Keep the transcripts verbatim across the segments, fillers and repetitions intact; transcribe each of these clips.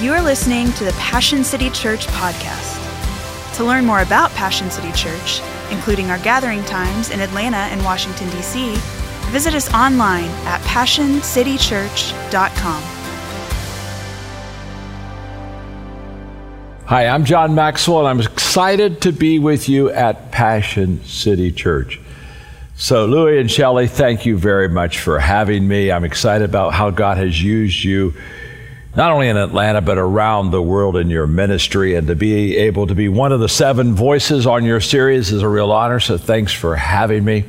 You are listening to the Passion City Church podcast. To learn more about Passion City Church, including our gathering times in Atlanta and Washington, D C, visit us online at passion city church dot com. Hi, I'm John Maxwell, and I'm excited to be with you at Passion City Church. So, Louie and Shelley, thank you very much for having me. I'm excited about how God has used you, not only in Atlanta, but around the world in your ministry. And to be able to be one of the seven voices on your series is a real honor, so thanks for having me.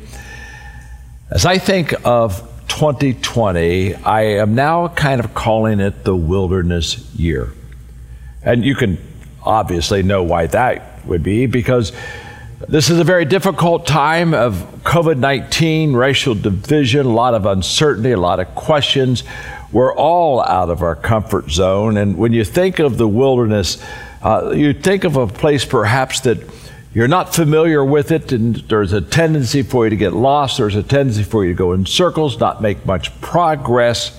As I think of twenty twenty, I am now kind of calling it the wilderness year. And you can obviously know why that would be, because this is a very difficult time of covid nineteen, racial division, a lot of uncertainty, a lot of questions. We're all out of our comfort zone. And when you think of the wilderness, uh, you think of a place perhaps that you're not familiar with it, and there's a tendency for you to get lost. There's a tendency for you to go in circles, not make much progress.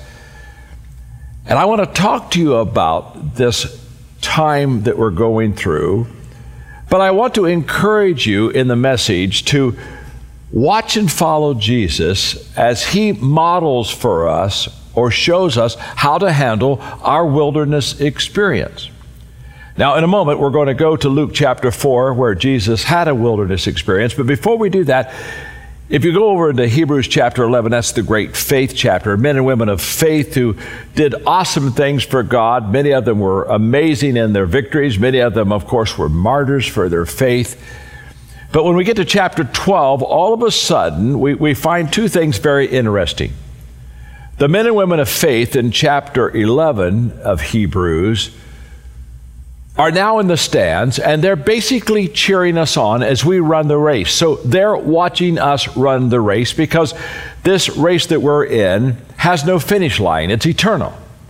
And I want to talk to you about this time that we're going through. But I want to encourage you in the message to watch and follow Jesus as he models for us or shows us how to handle our wilderness experience. Now, in a moment, we're going to go to Luke chapter four, where Jesus had a wilderness experience. But before we do that, if you go over into Hebrews chapter eleven, that's the great faith chapter. Men and women of faith who did awesome things for God. Many of them were amazing in their victories. Many of them, of course, were martyrs for their faith. But when we get to chapter twelve, all of a sudden, we, we find two things very interesting. The men and women of faith in chapter eleven of Hebrews are now in the stands, and they're basically cheering us on as we run the race. So they're watching us run the race, because this race that we're in has no finish line. It's eternal.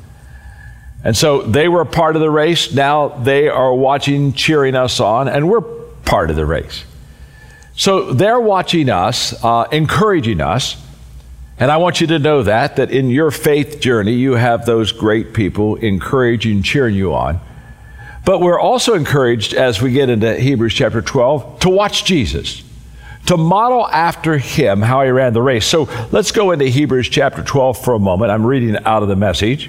And so they were part of the race. Now they are watching, cheering us on, and we're part of the race. So they're watching us, uh, encouraging us. And I want you to know that, that in your faith journey, you have those great people encouraging, cheering you on. But we're also encouraged, as we get into Hebrews chapter twelve, to watch Jesus, to model after him how he ran the race. So let's go into Hebrews chapter twelve for a moment. I'm reading out of the Message.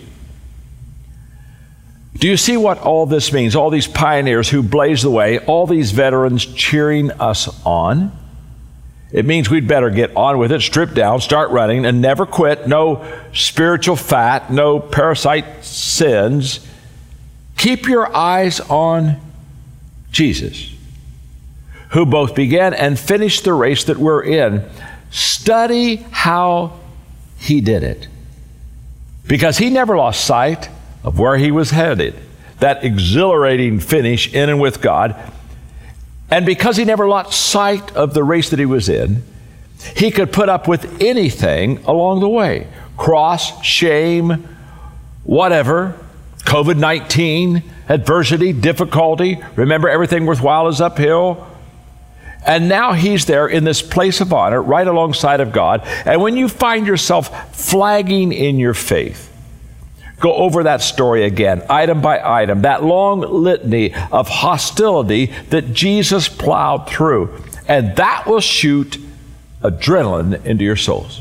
Do you see what all this means? All these pioneers who blazed the way, all these veterans cheering us on. It means we'd better get on with it, strip down, start running, and never quit. No spiritual fat, no parasite sins. Keep your eyes on Jesus, who both began and finished the race that we're in. Study how he did it, because he never lost sight of where he was headed, that exhilarating finish in and with God. And because he never lost sight of the race that he was in, he could put up with anything along the way. Cross, shame, whatever, covid nineteen, adversity, difficulty. Remember, everything worthwhile is uphill. And now he's there in this place of honor right alongside of God. And when you find yourself flagging in your faith, go over that story again, item by item, that long litany of hostility that Jesus plowed through. And that will shoot adrenaline into your souls.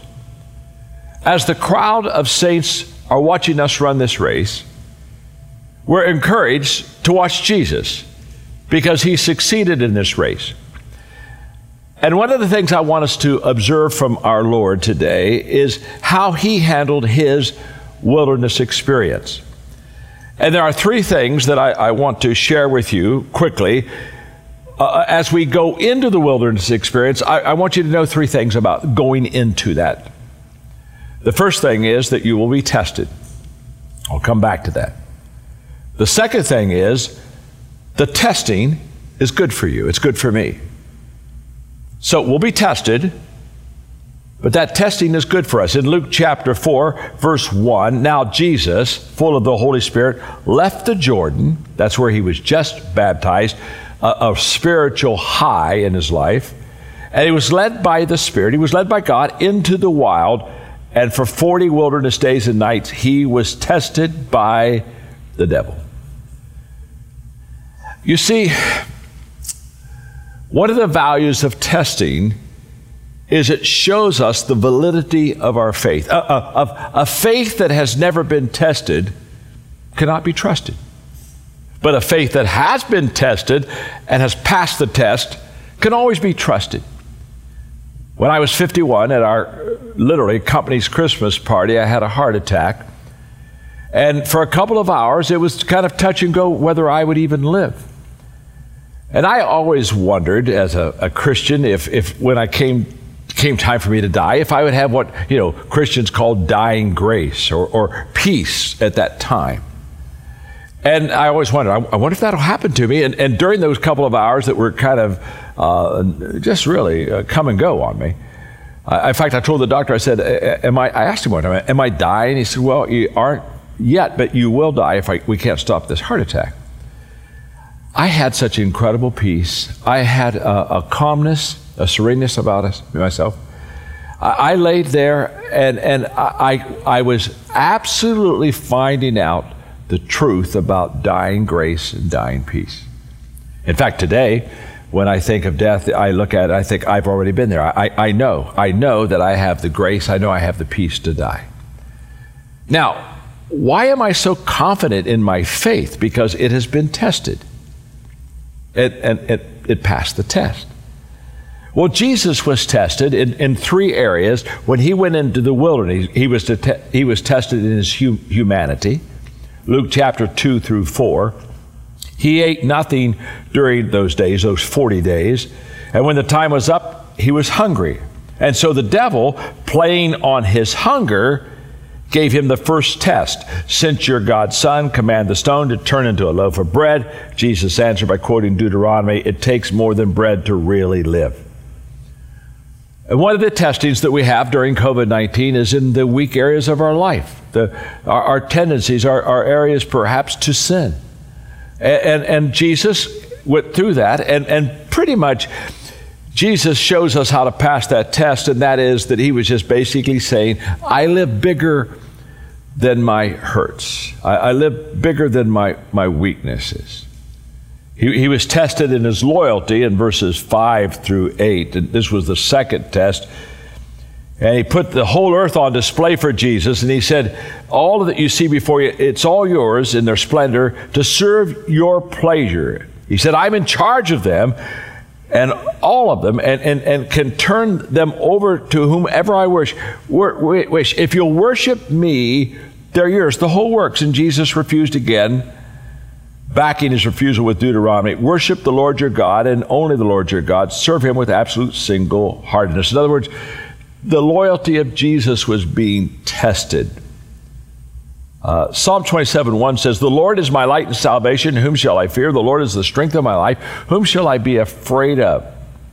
As the crowd of saints are watching us run this race, we're encouraged to watch Jesus, because he succeeded in this race. And one of the things I want us to observe from our Lord today is how he handled his wilderness experience. And there are three things that I, I want to share with you quickly. Uh, as we go into the wilderness experience, I, I want you to know three things about going into that. The first thing is that you will be tested. I'll come back to that. The second thing is the testing is good for you. It's good for me. So we'll be tested, but that testing is good for us. In Luke chapter four, verse one, now Jesus, full of the Holy Spirit, left the Jordan. That's where he was just baptized, a, a spiritual high in his life. And he was led by the Spirit. He was led by God into the wild. And for forty wilderness days and nights, he was tested by the devil. You see, one of the values of testing is it shows us the validity of our faith. A, a, a faith that has never been tested cannot be trusted. But a faith that has been tested and has passed the test can always be trusted. When I was fifty-one at our, literally, company's Christmas party, I had a heart attack. And for a couple of hours, it was kind of touch and go whether I would even live. And I always wondered, as a, a Christian, if, if when I came came time for me to die, if I would have what, you know, Christians call dying grace or, or peace at that time. And I always wondered, I, I wonder if that'll happen to me. And, and during those couple of hours that were kind of uh, just really uh, come and go on me, I, in fact, I told the doctor, I said, am I, I asked him one time, am I dying? He said, well, you aren't yet, but you will die if I, we can't stop this heart attack. I had such incredible peace. I had a, a calmness, a sereneness about us, myself. I, I laid there and, and I, I was absolutely finding out the truth about dying grace and dying peace. In fact, today, when I think of death, I look at it, I think I've already been there. I, I know, I know that I have the grace, I know I have the peace to die. Now, why am I so confident in my faith? Because it has been tested. It, and it, it passed the test. Well, Jesus was tested in, in three areas. When he went into the wilderness, he was, te- he was tested in his hu- humanity. Luke chapter two through four. He ate nothing during those days, those forty days. And when the time was up, he was hungry. And so the devil, playing on his hunger, gave him the first test. Since you're God's son, command the stone to turn into a loaf of bread. Jesus answered by quoting Deuteronomy, it takes more than bread to really live. And one of the testings that we have during covid nineteen is in the weak areas of our life. The, our, our tendencies, our, our areas perhaps to sin. And, and, and Jesus went through that, and, and pretty much Jesus shows us how to pass that test, and that is that he was just basically saying, I live bigger than my hurts. I, I live bigger than my, my weaknesses. He, he was tested in his loyalty in verses five through eight, and this was the second test. And he put the whole earth on display for Jesus, and he said, all that you see before you, it's all yours in their splendor to serve your pleasure. He said, I'm in charge of them, and all of them, and, and, and can turn them over to whomever I wish. wish. If you'll worship me, they're yours. The whole works. And Jesus refused again, backing his refusal with Deuteronomy. Worship the Lord your God, and only the Lord your God. Serve him with absolute single-heartedness. In other words, the loyalty of Jesus was being tested. Uh, Psalm twenty-seven one says, the Lord is my light and salvation. Whom shall I fear? The Lord is the strength of my life. Whom shall I be afraid of?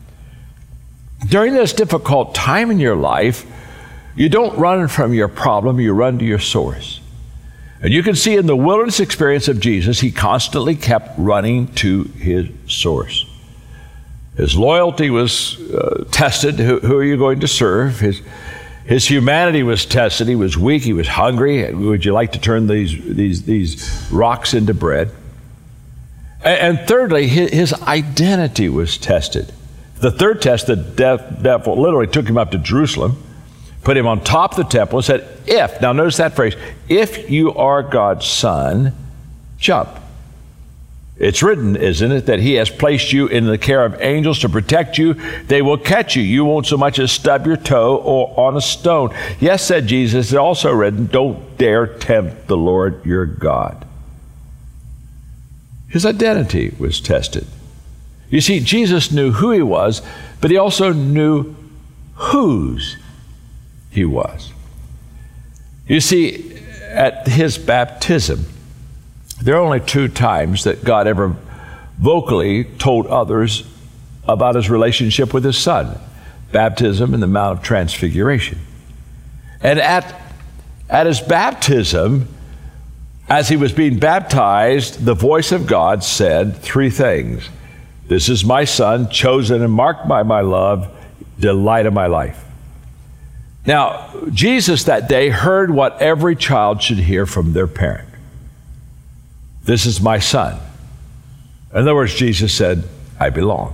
During this difficult time in your life, you don't run from your problem, you run to your source. And you can see in the wilderness experience of Jesus, he constantly kept running to his source. His loyalty was uh, tested. Who, who are you going to serve? His, his humanity was tested. He was weak. He was hungry. Would you like to turn these, these, these rocks into bread? And, and thirdly, his, his identity was tested. The third test, the devil literally took him up to Jerusalem, put him on top of the temple and said, if, now notice that phrase, if you are God's son, jump. It's written, isn't it, that he has placed you in the care of angels to protect you. They will catch you. You won't so much as stub your toe or on a stone. Yes, said Jesus, it's also written, don't dare tempt the Lord your God. His identity was tested. You see, Jesus knew who he was, but he also knew whose he was. You see, at his baptism, there are only two times that God ever vocally told others about his relationship with his son. Baptism and the Mount of Transfiguration. And at, at his baptism, as he was being baptized, the voice of God said three things. This is my son, chosen and marked by my love, delight of my life. Now, Jesus that day heard what every child should hear from their parent. This is my son. In other words, Jesus said, I belong.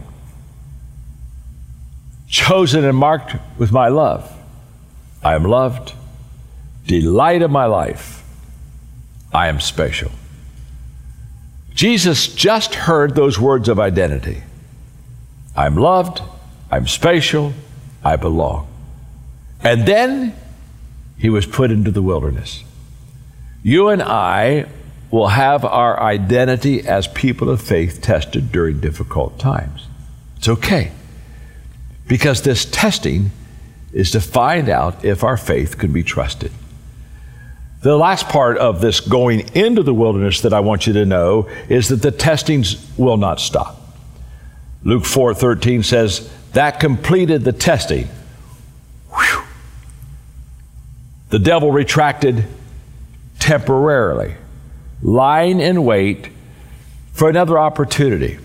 Chosen and marked with my love. I am loved. Delight of my life. I am special. Jesus just heard those words of identity. I'm loved. I'm special. I belong. And then he was put into the wilderness. You and I will have our identity as people of faith tested during difficult times. It's okay, because this testing is to find out if our faith can be trusted. The last part of this going into the wilderness that I want you to know is that the testings will not stop. Luke four thirteen says, that completed the testing. Whew. The devil retracted temporarily, lying in wait for another opportunity.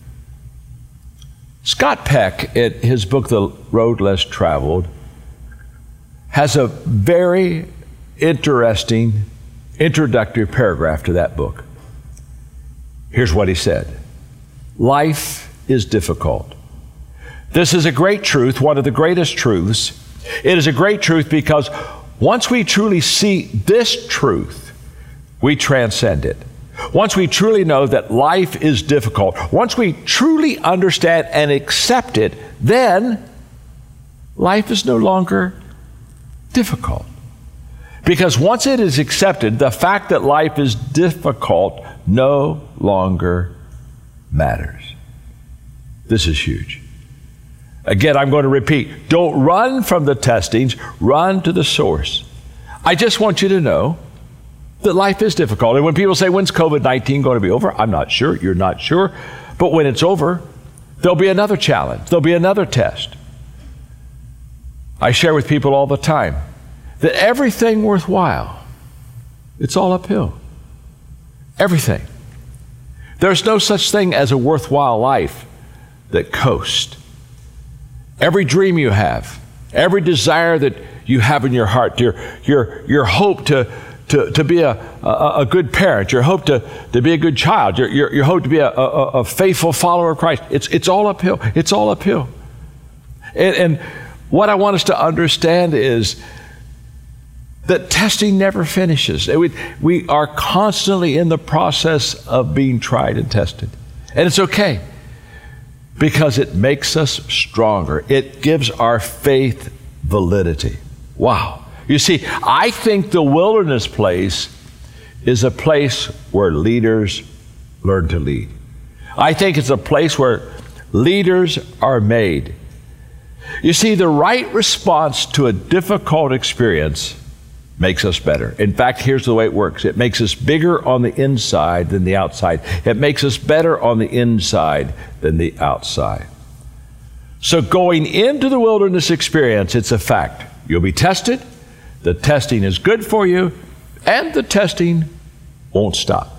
Scott Peck, in his book, The Road Less Traveled, has a very interesting introductory paragraph to that book. Here's what he said. Life is difficult. This is a great truth, one of the greatest truths. It is a great truth because once we truly see this truth, we transcend it. Once we truly know that life is difficult, once we truly understand and accept it, then life is no longer difficult. Because once it is accepted, the fact that life is difficult no longer matters. This is huge. Again, I'm going to repeat, don't run from the testings, run to the source. I just want you to know that life is difficult. And when people say, when's COVID nineteen going to be over? I'm not sure, you're not sure. But when it's over, there'll be another challenge. There'll be another test. I share with people all the time that everything worthwhile, it's all uphill. Everything. There's no such thing as a worthwhile life that coasts. Every dream you have, every desire that you have in your heart, your, your, your hope to, to, to be a, a, a good parent, your hope to, to be a good child, your, your, your hope to be a, a, a faithful follower of Christ, it's, it's all uphill. It's all uphill. And, and what I want us to understand is that testing never finishes. We, we are constantly in the process of being tried and tested. And it's okay, because it makes us stronger. It gives our faith validity. Wow. You see, I think the wilderness place is a place where leaders learn to lead. I think it's a place where leaders are made. You see, the right response to a difficult experience makes us better. In fact, here's the way it works. It makes us bigger on the inside than the outside. It makes us better on the inside than the outside. So going into the wilderness experience, it's a fact. You'll be tested. The testing is good for you, and the testing won't stop.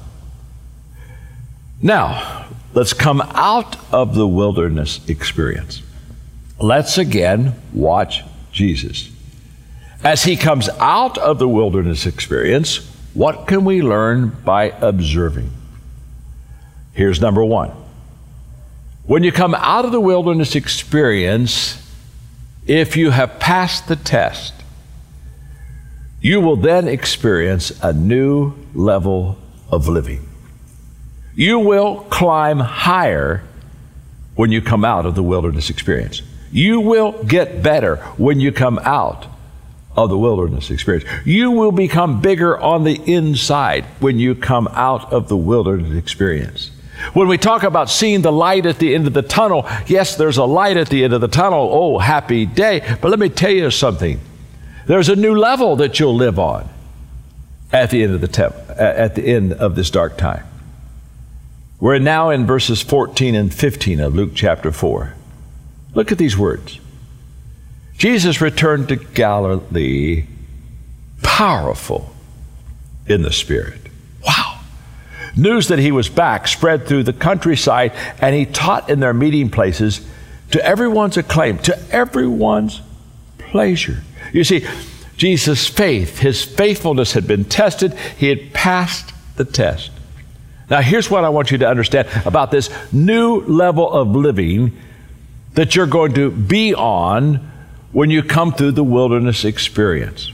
Now, let's come out of the wilderness experience. Let's again watch Jesus. As he comes out of the wilderness experience, what can we learn by observing? Here's number one. When you come out of the wilderness experience, if you have passed the test, you will then experience a new level of living. You will climb higher when you come out of the wilderness experience. You will get better when you come out of the wilderness experience. You will become bigger on the inside when you come out of the wilderness experience. When we talk about seeing the light at the end of the tunnel, yes, there's a light at the end of the tunnel. Oh, happy day. But let me tell you something. There's a new level that you'll live on at the end of the te- at the end of this dark time. We're now in verses fourteen and fifteen of Luke chapter four. Look at these words. Jesus returned to Galilee powerful in the Spirit. Wow. News that he was back spread through the countryside, and he taught in their meeting places to everyone's acclaim, to everyone's pleasure. You see, Jesus' faith, his faithfulness had been tested. He had passed the test. Now, here's what I want you to understand about this new level of living that you're going to be on when you come through the wilderness experience.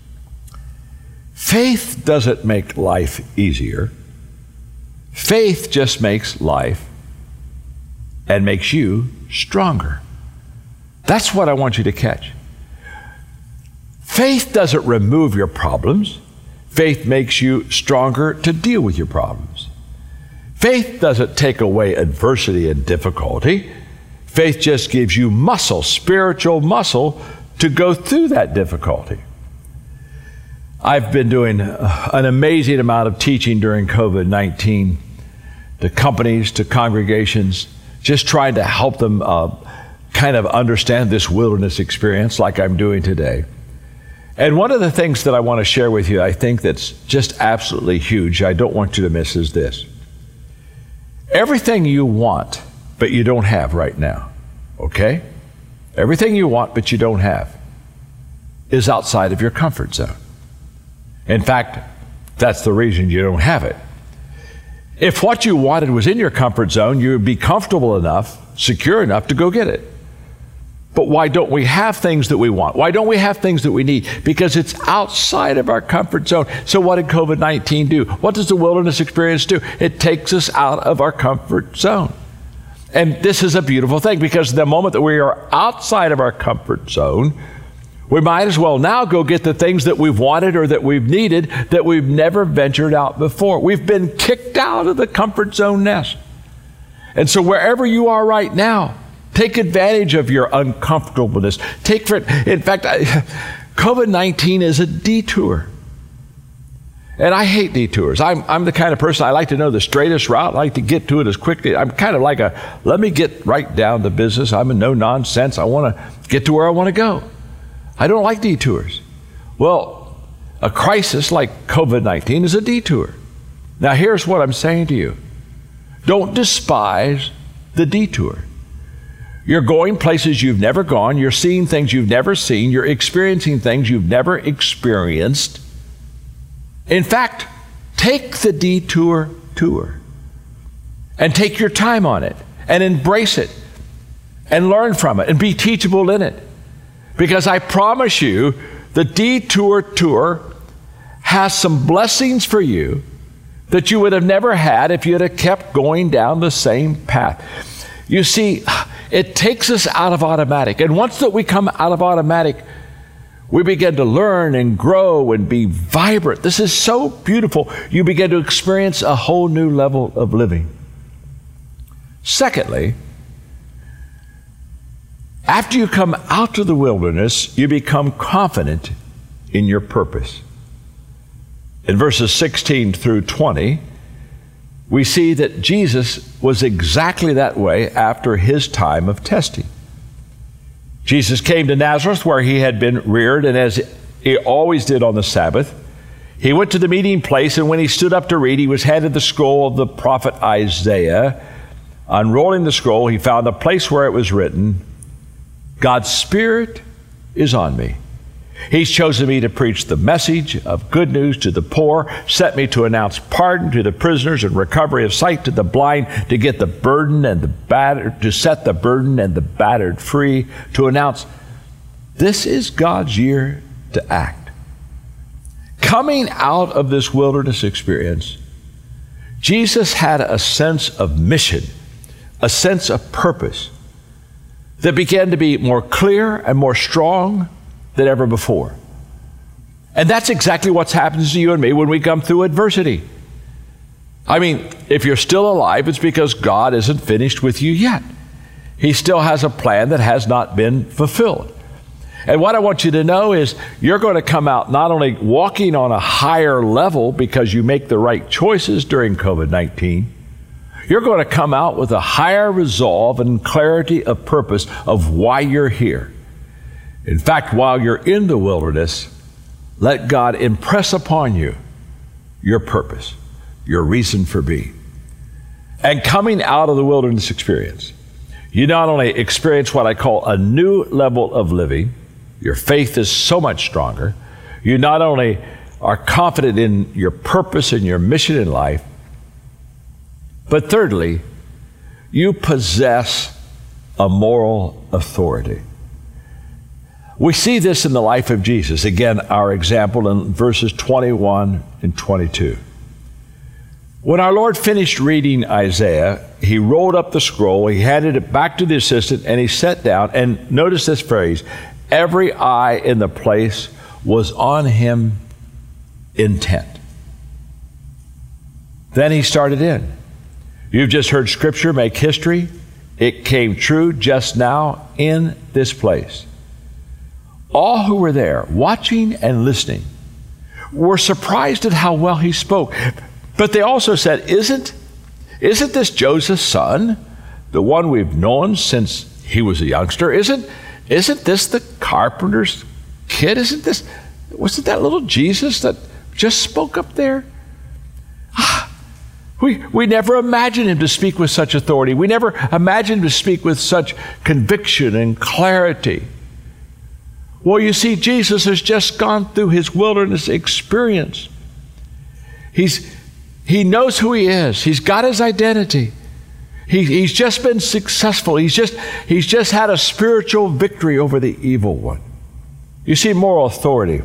Faith doesn't make life easier. Faith just makes life and makes you stronger. That's what I want you to catch. Faith doesn't remove your problems. Faith makes you stronger to deal with your problems. Faith doesn't take away adversity and difficulty. Faith just gives you muscle, spiritual muscle, to go through that difficulty. I've been doing an amazing amount of teaching during COVID nineteen to companies, to congregations, just trying to help them uh, kind of understand this wilderness experience like I'm doing today. And one of the things that I want to share with you, I think that's just absolutely huge, I don't want you to miss, is this. Everything you want, but you don't have right now, okay? Everything you want, but you don't have, is outside of your comfort zone. In fact, that's the reason you don't have it. If what you wanted was in your comfort zone, you would be comfortable enough, secure enough to go get it. But why don't we have things that we want? Why don't we have things that we need? Because it's outside of our comfort zone. So what did COVID nineteen do? What does the wilderness experience do? It takes us out of our comfort zone. And this is a beautiful thing, because the moment that we are outside of our comfort zone, we might as well now go get the things that we've wanted or that we've needed that we've never ventured out before. We've been kicked out of the comfort zone nest. And so wherever you are right now, take advantage of your uncomfortableness. Take for, in fact, I, COVID nineteen is a detour. And I hate detours. I'm, I'm the kind of person, I like to know the straightest route. I like to get to it as quickly. I'm kind of like a, let me get right down to business. I'm a no-nonsense. I want to get to where I want to go. I don't like detours. Well, a crisis like COVID nineteen is a detour. Now, here's what I'm saying to you. Don't despise the detour. You're going places you've never gone. You're seeing things you've never seen. You're experiencing things you've never experienced. In fact, take the detour tour and take your time on it and embrace it and learn from it and be teachable in it. Because I promise you, the detour tour has some blessings for you that you would have never had if you had kept going down the same path. You see, it takes us out of automatic. And once that we come out of automatic, we begin to learn and grow and be vibrant. This is so beautiful. You begin to experience a whole new level of living. Secondly, after you come out of the wilderness, you become confident in your purpose. In verses sixteen through twenty, we see that Jesus was exactly that way after his time of testing. Jesus came to Nazareth, where he had been reared, and as he always did on the Sabbath, he went to the meeting place, and when he stood up to read, he was handed the scroll of the prophet Isaiah. Unrolling the scroll, he found the place where it was written, God's Spirit is on me. He's chosen me to preach the message of good news to the poor, sent me to announce pardon to the prisoners and recovery of sight to the blind, to get the burden and the battered, to set the burden and the battered free, to announce this is God's year to act. Coming out of this wilderness experience, Jesus had a sense of mission, a sense of purpose that began to be more clear and more strong than ever before. And that's exactly what happens to you and me when we come through adversity. I mean, if you're still alive, it's because God isn't finished with you yet. He still has a plan that has not been fulfilled. And what I want you to know is you're going to come out not only walking on a higher level because you make the right choices during COVID nineteen, you're going to come out with a higher resolve and clarity of purpose of why you're here. In fact, while you're in the wilderness, let God impress upon you your purpose, your reason for being. And coming out of the wilderness experience, you not only experience what I call a new level of living, your faith is so much stronger. You not only are confident in your purpose and your mission in life, But thirdly, you possess a moral authority. We see this in the life of Jesus. Again, our example in verses twenty-one and twenty-two. When our Lord finished reading Isaiah, he rolled up the scroll, he handed it back to the assistant, and he sat down. And notice this phrase, every eye in the place was on him intent. Then he started in. You've just heard Scripture make history. It came true just now in this place. All who were there, watching and listening, were surprised at how well he spoke. But they also said, Isn't, isn't this Joseph's son, the one we've known since he was a youngster? Isn't, isn't this the carpenter's kid? Isn't this, wasn't that little Jesus that just spoke up there? We, we never imagined him to speak with such authority. We never imagined him to speak with such conviction and clarity. Well, you see, Jesus has just gone through his wilderness experience. He's, he knows who he is. He's got his identity. He, he's just been successful. He's just, he's just had a spiritual victory over the evil one. You see, moral authority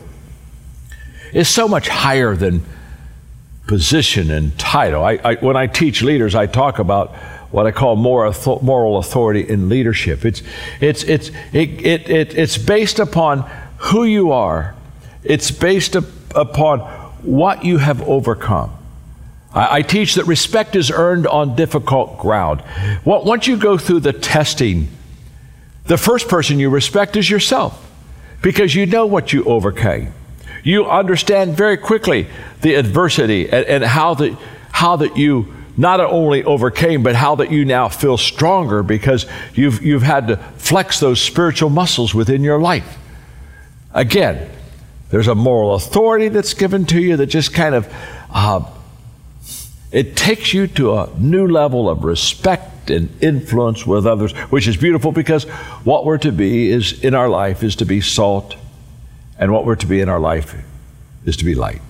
is so much higher than position and title. I, I, when I teach leaders, I talk about what I call moral, moral authority in leadership. It's, it's, it's, it, it, it, it's based upon who you are. It's based up, upon what you have overcome. I, I teach that respect is earned on difficult ground. Well, once you go through the testing, the first person you respect is yourself, because you know what you overcame. You understand very quickly the adversity and, and how that how that you not only overcame, but how that you now feel stronger because you've you've had to flex those spiritual muscles within your life. Again, there's a moral authority that's given to you that just kind of uh, it takes you to a new level of respect and influence with others, which is beautiful because what we're to be is in our life is to be salt. And what we're to be in our life is to be light.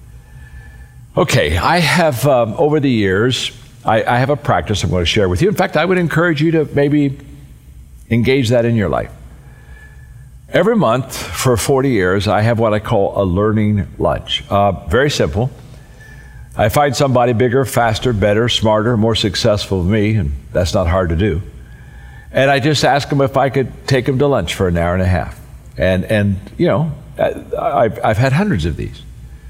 Okay, I have, um, over the years, I, I have a practice I'm going to share with you. In fact, I would encourage you to maybe engage that in your life. Every month for forty years, I have what I call a learning lunch. Uh, very simple. I find somebody bigger, faster, better, smarter, more successful than me, and that's not hard to do. And I just ask them if I could take them to lunch for an hour and a half. And, and you know, I've, I've had hundreds of these.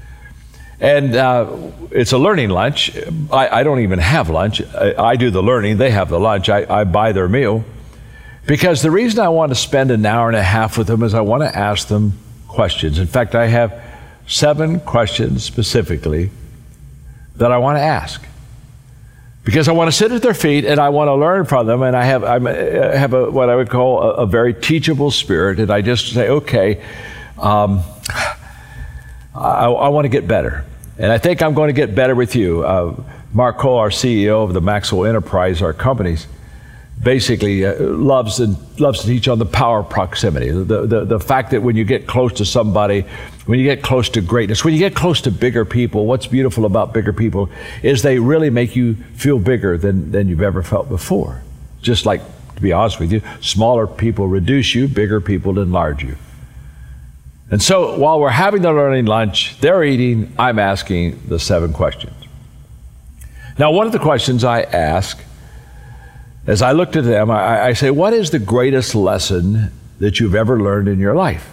And uh, it's a learning lunch. I, I don't even have lunch. I, I do the learning. They have the lunch. I, I buy their meal. Because the reason I want to spend an hour and a half with them is I want to ask them questions. In fact, I have seven questions specifically that I want to ask. Because I want to sit at their feet and I want to learn from them, and I have I'm, I have a, what I would call a, a very teachable spirit, and I just say, okay, um, I, I want to get better, and I think I'm going to get better with you. Uh, Mark Cole, our C E O of the Maxwell Enterprise, our companies, basically uh, loves and loves to teach on the power of proximity. The, the the fact that when you get close to somebody, when you get close to greatness, when you get close to bigger people, what's beautiful about bigger people is they really make you feel bigger than, than you've ever felt before. Just like, to be honest with you, smaller people reduce you, bigger people enlarge you. And so while we're having the learning lunch, they're eating, I'm asking the seven questions. Now, one of the questions I ask, as I looked at them, I, I say, what is the greatest lesson that you've ever learned in your life?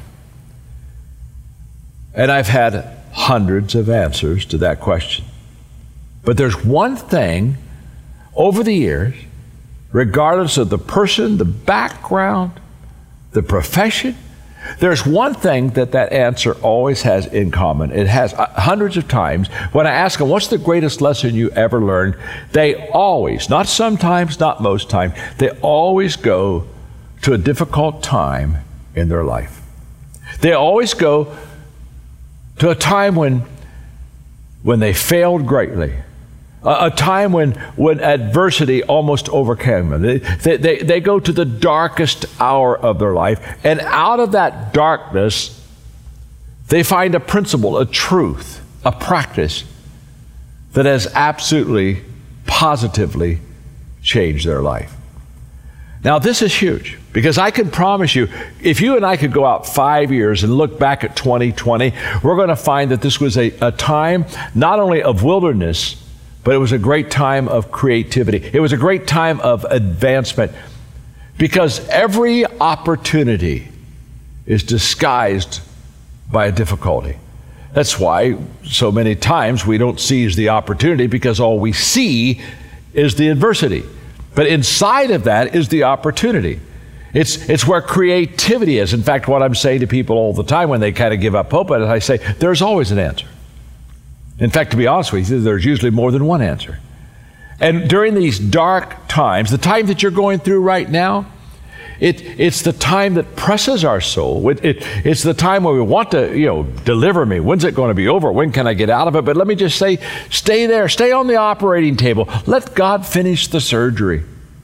And I've had hundreds of answers to that question. But there's one thing over the years, regardless of the person, the background, the profession, there's one thing that that answer always has in common. It has uh, hundreds of times. When I ask them, what's the greatest lesson you ever learned? They always, not sometimes, not most times, they always go to a difficult time in their life. They always go to a time when, when they failed greatly. A, a time when, when adversity almost overcame them. They, they, they, they go to the darkest hour of their life, and out of that darkness, they find a principle, a truth, a practice that has absolutely, positively change their life. Now, this is huge, because I can promise you, if you and I could go out five years and look back at twenty twenty, we're going to find that this was a, a time not only of wilderness, but it was a great time of creativity. It was a great time of advancement, because every opportunity is disguised by a difficulty. That's why so many times we don't seize the opportunity, because all we see is the adversity. But inside of that is the opportunity. It's, it's where creativity is. In fact, what I'm saying to people all the time when they kind of give up hope, and I say, there's always an answer. In fact, to be honest with you, there's usually more than one answer. And during these dark times, the time that you're going through right now, It, it's the time that presses our soul. It, it, it's the time where we want to, you know, deliver me. When's it going to be over? When can I get out of it? But let me just say, stay there. Stay on the operating table. Let God finish the surgery.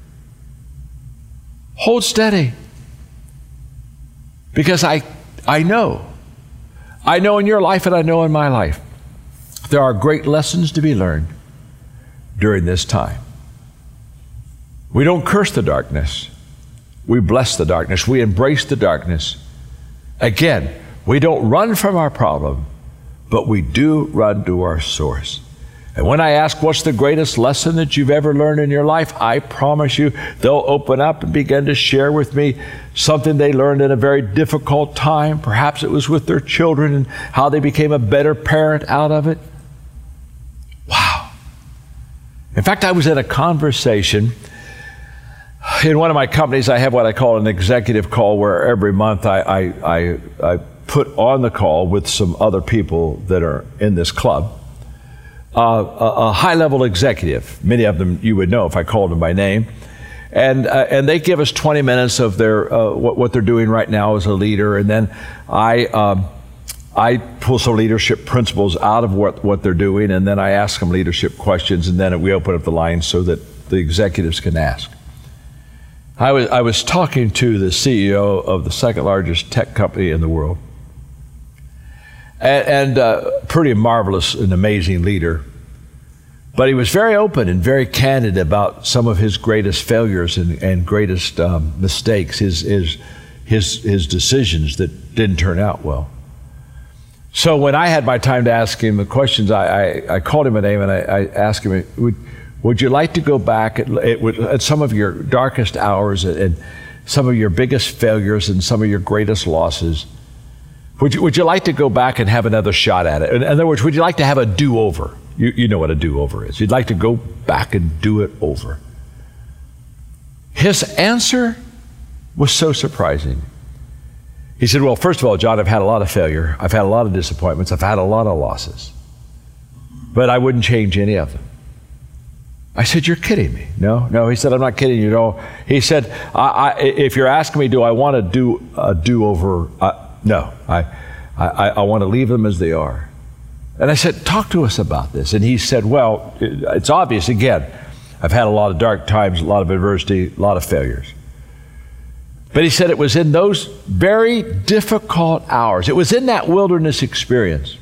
Hold steady. Because I, I know. I know in your life and I know in my life, there are great lessons to be learned during this time. We don't curse the darkness. We bless the darkness. We embrace the darkness. Again, we don't run from our problem, but we do run to our source. And when I ask what's the greatest lesson that you've ever learned in your life, I promise you they'll open up and begin to share with me something they learned in a very difficult time. Perhaps it was with their children and how they became a better parent out of it. Wow. In fact, I was in a conversation in one of my companies. I have what I call an executive call, where every month I, I, I, I put on the call with some other people that are in this club, uh, a, a high-level executive. Many of them you would know if I called them by name. And, uh, and they give us twenty minutes of their uh, what, what they're doing right now as a leader. And then I, um, I pull some leadership principles out of what, what they're doing, and then I ask them leadership questions, and then we open up the line so that the executives can ask. I was, I was talking to the C E O of the second largest tech company in the world, and, and uh, pretty marvelous and amazing leader. But he was very open and very candid about some of his greatest failures and, and greatest um, mistakes, his, his, his, his decisions that didn't turn out well. So when I had my time to ask him the questions, I, I, I called him a name and I, I asked him, would, Would you like to go back at, at some of your darkest hours and some of your biggest failures and some of your greatest losses? Would you, would you like to go back and have another shot at it? In other words, would you like to have a do-over? You, you know what a do-over is. You'd like to go back and do it over. His answer was so surprising. He said, well, first of all, John, I've had a lot of failure. I've had a lot of disappointments. I've had a lot of losses. But I wouldn't change any of them. I said, you're kidding me. No, no. He said, I'm not kidding you. No. He said, I, I, if you're asking me, do I want to do a do-over? Uh, no, I, I, I want to leave them as they are. And I said, talk to us about this. And he said, well, it's obvious. Again, I've had a lot of dark times, a lot of adversity, a lot of failures. But he said it was in those very difficult hours, it was in that wilderness experience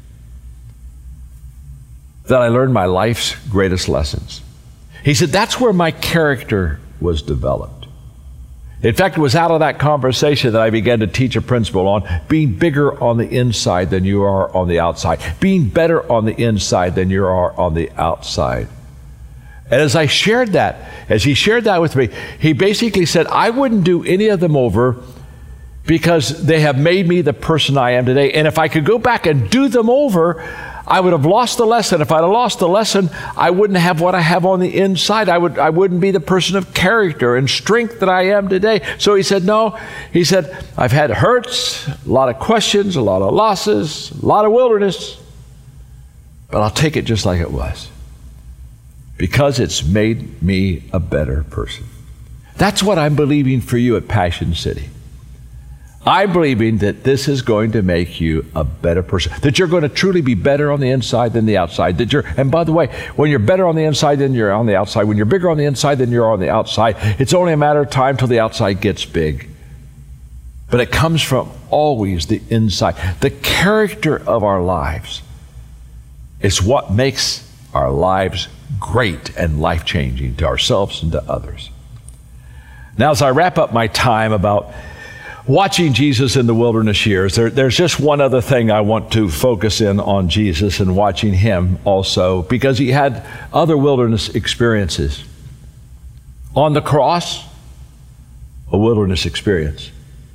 that I learned my life's greatest lessons. He said, that's where my character was developed. In fact, it was out of that conversation that I began to teach a principle on being bigger on the inside than you are on the outside, being better on the inside than you are on the outside. And as I shared that, as he shared that with me, he basically said, I wouldn't do any of them over because they have made me the person I am today. And if I could go back and do them over, I would have lost the lesson. If I'd have lost the lesson, I wouldn't have what I have on the inside. I would, I wouldn't be the person of character and strength that I am today. So he said, no. He said, I've had hurts, a lot of questions, a lot of losses, a lot of wilderness, but I'll take it just like it was because it's made me a better person. That's what I'm believing for you at Passion City. I'm believing that this is going to make you a better person, that you're going to truly be better on the inside than the outside. That you're, and by the way, when you're better on the inside than you're on the outside, when you're bigger on the inside than you're on the outside, it's only a matter of time till the outside gets big. But it comes from always the inside. The character of our lives is what makes our lives great and life-changing to ourselves and to others. Now, as I wrap up my time about watching Jesus in the wilderness years, there, there's just one other thing I want to focus in on Jesus and watching him also, because he had other wilderness experiences. On the cross, a wilderness experience.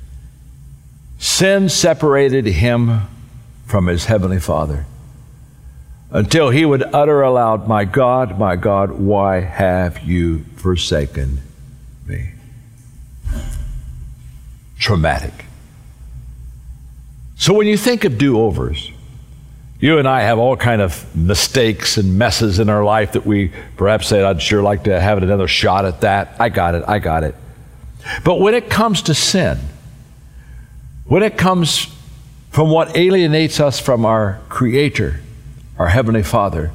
Sin separated him from his heavenly Father until he would utter aloud, "My God, my God, why have you forsaken me?" Traumatic. So when you think of do-overs, you and I have all kind of mistakes and messes in our life that we perhaps say, "I'd sure like to have another shot at that. I got it, I got it." But when it comes to sin, when it comes from what alienates us from our Creator, our Heavenly Father,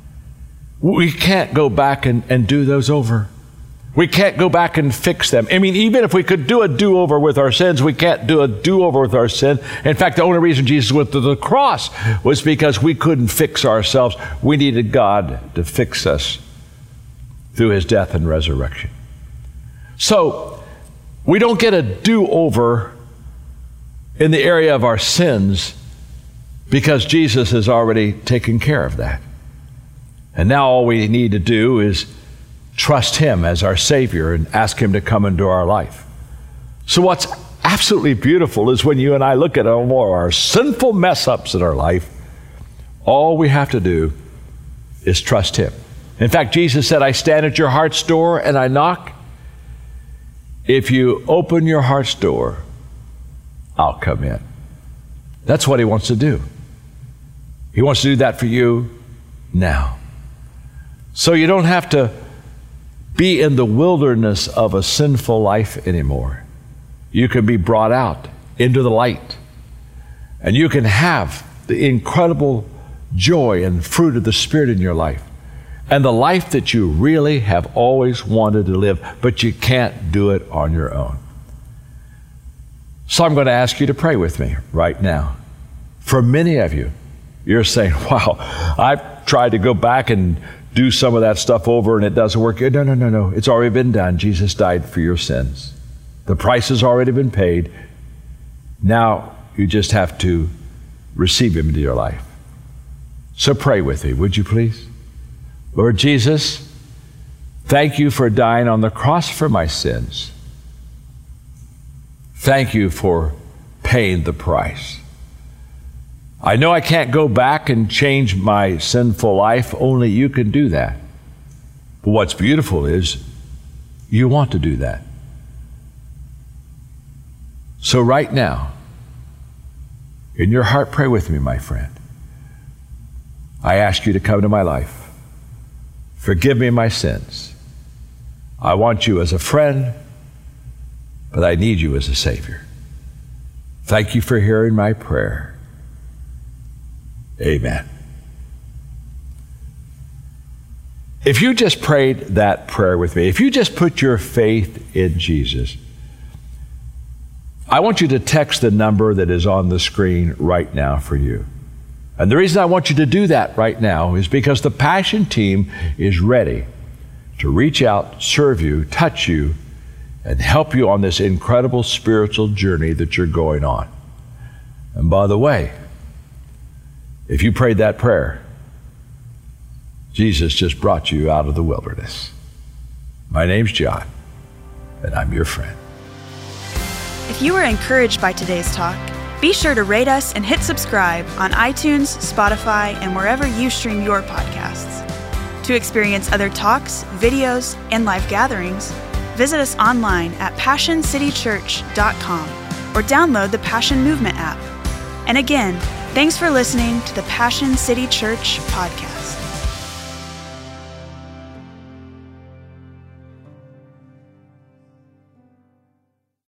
we can't go back and, and do those over. We can't go back and fix them. I mean, even if we could do a do-over with our sins, we can't do a do-over with our sin. In fact, the only reason Jesus went to the cross was because we couldn't fix ourselves. We needed God to fix us through his death and resurrection. So, we don't get a do-over in the area of our sins because Jesus has already taken care of that. And now all we need to do is trust him as our Savior and ask him to come into our life. So what's absolutely beautiful is when you and I look at all our sinful mess-ups in our life, all we have to do is trust him. In fact, Jesus said, "I stand at your heart's door and I knock. If you open your heart's door, I'll come in." That's what he wants to do. He wants to do that for you now. So you don't have to be in the wilderness of a sinful life anymore. You can be brought out into the light. And you can have the incredible joy and fruit of the Spirit in your life. And the life that you really have always wanted to live, but you can't do it on your own. So I'm going to ask you to pray with me right now. For many of you, you're saying, "Wow, I've tried to go back and do some of that stuff over and it doesn't work." No, no, no, no. It's already been done. Jesus died for your sins. The price has already been paid. Now you just have to receive him into your life. So pray with me, would you please? Lord Jesus, thank you for dying on the cross for my sins. Thank you for paying the price. I know I can't go back and change my sinful life. Only you can do that. But what's beautiful is you want to do that. So right now, in your heart, pray with me, my friend. I ask you to come to my life. Forgive me my sins. I want you as a friend, but I need you as a Savior. Thank you for hearing my prayer. Amen. If you just prayed that prayer with me, if you just put your faith in Jesus, I want you to text the number that is on the screen right now for you. And the reason I want you to do that right now is because the Passion team is ready to reach out, serve you, touch you, and help you on this incredible spiritual journey that you're going on. And by the way, if you prayed that prayer, Jesus just brought you out of the wilderness. My name's John, and I'm your friend. If you were encouraged by today's talk, be sure to rate us and hit subscribe on iTunes, Spotify, and wherever you stream your podcasts. To experience other talks, videos, and live gatherings, visit us online at passion city church dot com or download the Passion Movement app. And again, thanks for listening to the Passion City Church podcast.